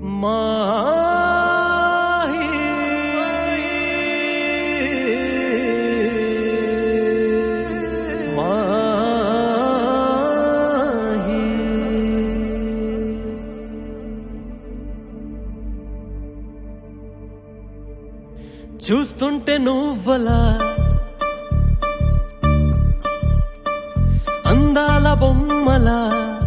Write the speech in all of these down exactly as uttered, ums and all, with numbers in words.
చూస్తుంటే నువ్వలా అందాల బొమ్మలా,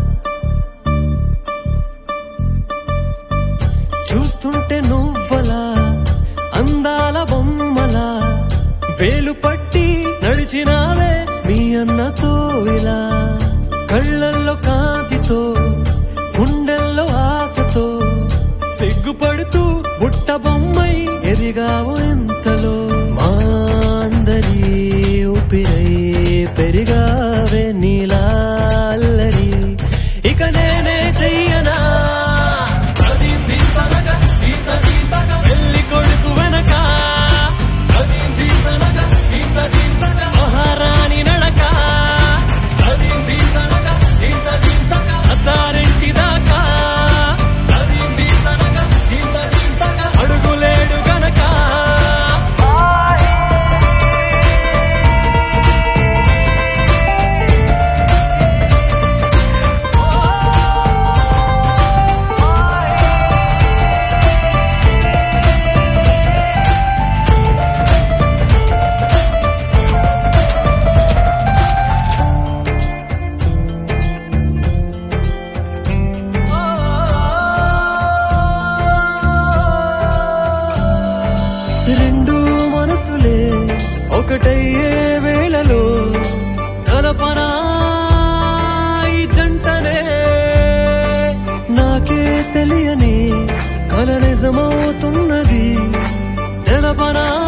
చూస్తుంటే నువ్వలా అందాల బొమ్మలా, వేలు పట్టి నడిచినావే మీ అన్నతో ఇలా, కళ్ళల్లో కాంతితో గుండెల్లో ఆశతో, సిగ్గుపడుతూ బుట్ట బొమ్మై ఎదిగావు ఎంతలో, మా అందరి ఊపిరై పెరిగావే నీలా అల్లరి, ఇక నేనే చెయ్యనా పెళ్లి కొడుకు వెనక మహారాణి నడక, అత్తారింటి దాకా అడుగులేడు గనక. రెండు మనసులే ఒకటయ్యే వేళలో కలపనా ఈ జంటనే, నాకే తెలియని కల నిజమవుతున్నది తెలపనా